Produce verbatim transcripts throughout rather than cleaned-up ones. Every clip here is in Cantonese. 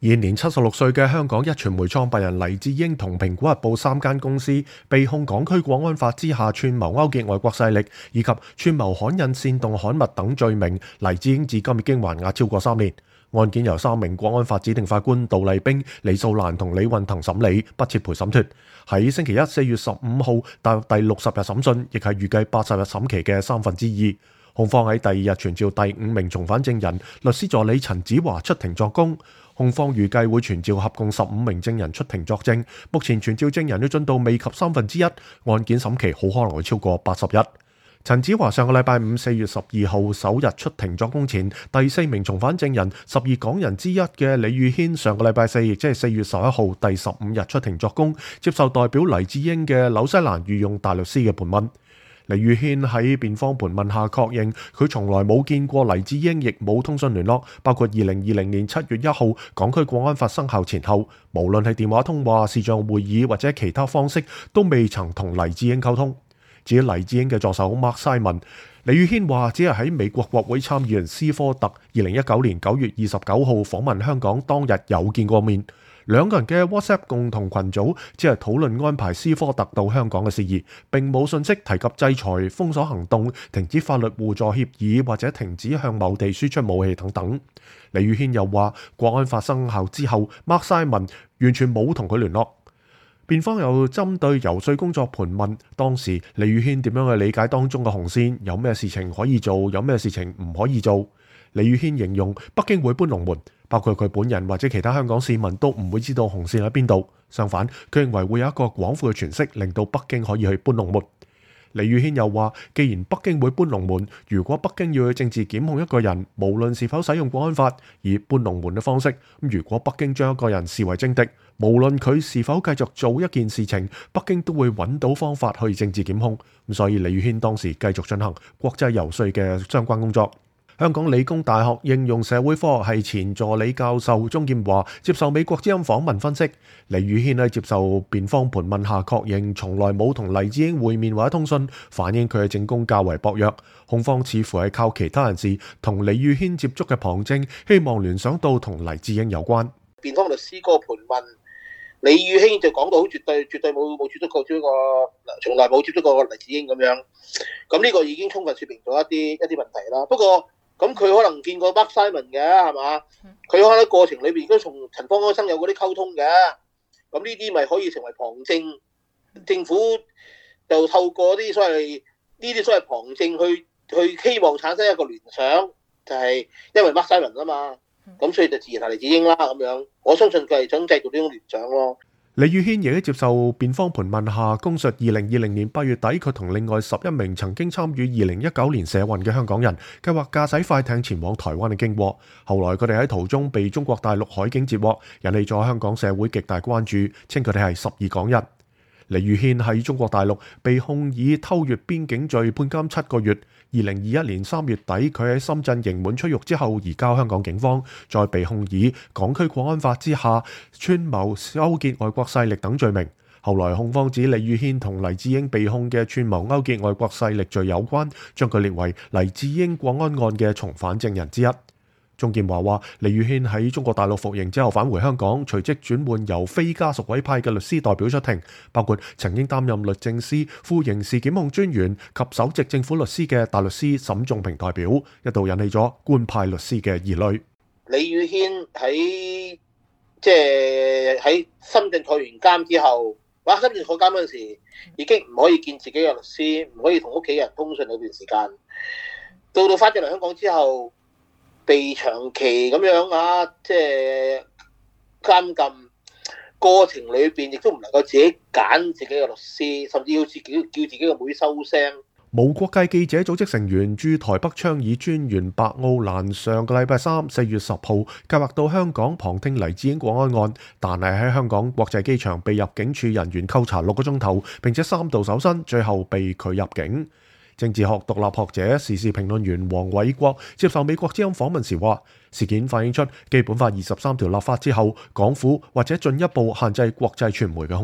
現年七十六歲嘅香港壹傳媒創辦人黎智英同蘋果日報三間公司被控港區國安法之下串謀勾結外國勢力以及串謀刊印煽動刊物等罪名，黎智英至今已經還押超過三年。案件由三名國安法指定法官杜麗冰、李素蘭同李運騰審理，不設陪審團。喺星期一四月十五號踏入第六十日審訊，亦係預計八十日審期嘅三分之二。控方喺第二日傳召第五名重犯證人律師助理陳子華出庭作供。控方預計會傳召合共十五名證人出庭作證。目前傳召證人嘅進度未及三分之一，案件審期好可能會超過八十日。陳子華上個禮拜五四月十二號首日出庭作供前，第四名重犯證人十二港人之一嘅李宇軒上個禮拜四，亦即係四月十一號第十五日出庭作供，接受代表黎智英嘅紐西蘭御用大律師嘅盤問。李宇軒喺辯方盤問下確認，佢從來冇見過黎智英，亦冇通訊聯絡，包括二零二零年七月一號港區國安法生效前後，無論係電話通話、視像會議或者其他方式，都未曾同黎智英溝通。至於黎智英嘅助手 Mark Simon， 李宇軒話只係喺美國國會參議員斯科特二零一九年九月二十九號訪問香港當日有見過面。兩個人嘅 WhatsApp 共同群組只係討論安排斯科特到香港嘅事宜，並冇信息提及制裁、封鎖行動、停止法律互助協議或者停止向某地輸出武器等等。李宇軒又話，國安法生效之後 Mark Simon 完全冇同佢聯絡。辯方又針對遊說工作盤問，當時李宇軒點樣去理解當中嘅紅線，有咩事情可以做，有咩事情唔可以做。李宇軒形容北京會搬龍門，包括佢本人或者其他香港市民都唔會知道紅線喺邊度。相反，佢認為會有一個廣闊嘅詮釋，令到北京可以去搬龍門。李宇軒又話，既然北京會搬龍門，如果北京要去政治檢控一個人，無論是否使用國安法，以搬龍門嘅方式，如果北京將一個人視為政敵，無論佢是否繼續做一件事情，北京都會揾到方法去政治檢控。咁所以李宇軒當時繼續進行國際遊說嘅相關工作。香港理工大學應用社會科學系前助理教授鍾劍華接受美國之音訪問分析，李宇軒喺接受辯方盤問下確認從來冇同黎智英會面或者通訊，反映佢嘅證供較為薄弱。控方似乎係靠其他人士同李宇軒接觸嘅旁證，希望聯想到同黎智英有關。 辯方律師嗰個盤問，李宇軒就講到好絕對，絕對冇冇接觸過呢個，從來冇接觸過黎智英咁樣。咁呢個已經充分説明咗一啲一啲問題啦。不過咁佢可能見過 Mark Simon 嘅，係嘛？佢可能喺過程裏邊都同陳方安生有嗰啲溝通嘅。咁呢啲咪可以成為旁證？政府就透過啲所謂呢啲所謂旁證去去希望產生一個聯想，就係、是、因為 Mark Simon 啊嘛。咁所以就自然係黎智英啦咁樣。我相信佢係想製造呢種聯想咯。 李宇軒亦喺接受辯方盤問下，供述二零二零年八月底，佢同另外十一名曾經參與二零一九年社運嘅香港人，計劃駕駛快艇前往台灣嘅經過。後來佢哋喺途中被中國大陸海警截獲，引起咗香港社會極大關注，稱佢哋係十二港人。李宇軒喺中國大陸被控以偷越邊境罪判監七個月。二零二一年三月底，佢喺深圳刑滿出獄之後移交香港警方，再被控以港區國安法之下串謀勾結外國勢力等罪名。後來控方指李宇軒同黎智英被控嘅串謀勾結外國勢力罪有關，將佢列為黎智英國安案嘅從犯證人之一。鍾劍華話，李宇軒喺中國大陸服刑之後返回香港，隨即轉換由非家屬委派嘅律師代表出庭，包括曾經擔任律政司副刑事檢控專員及首席政府律師嘅大律師沈仲平代表，一度引起咗官派律師嘅疑慮。 李宇軒喺即係喺深圳坐完監之後，哇！深圳坐監嗰陣時已經唔可以見自己嘅律師，唔可以同屋企人通訊嗰段時間，到到翻咗嚟香港之後，被長期咁樣啊，即係監禁過程裏邊，亦都唔能夠自己揀自己嘅律師，甚至要自己叫自己嘅妹收聲。 無國界記者組織成員駐台北倡議專員白奧蘭上個禮拜三四月十號計劃到香港旁聽黎智英國安案，但係喺香港國際機場被入境處人員扣查六個鐘頭，並且三度搜身，最後被拒入境。政治學獨立學者、時事評論員黃偉國接受美國之音訪問時話，事件反映出基本法二十三條立法之後，港府或者進一步限制國際傳媒嘅空間。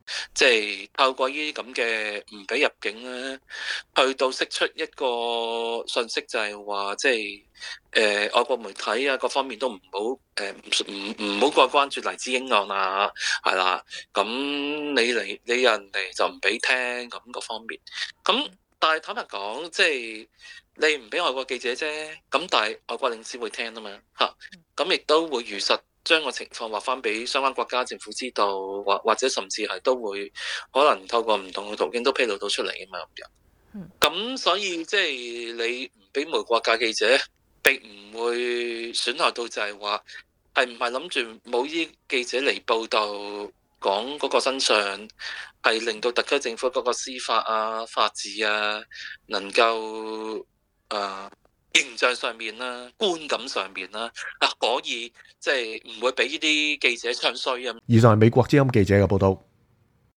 即係透過呢啲咁嘅唔俾入境咧，去到釋出一個信息，就係話即係誒外國媒體啊各方面都唔好誒唔唔唔好過關注黎智英案啊，係啦，咁你嚟你人嚟就唔俾聽咁各方面，咁但係坦白講，即係你唔俾外國記者啫，咁但係外國領事會聽啊嘛嚇，咁亦都會如實將個情況話翻俾相關國家政府知道，或或者甚至係都會可能透過唔同嘅途徑都披露到出嚟啊嘛咁樣。咁所以即係你唔俾無國界記者，並唔會損害到就係話係唔係諗住冇依記者嚟報導講嗰個真相，係令到特區政府嗰個司法啊、法治啊能夠誒。呃形象上面啦、觀感上面啦，啊可以即係唔會俾呢啲記者唱衰啊。 以上係美國之音記者嘅報道。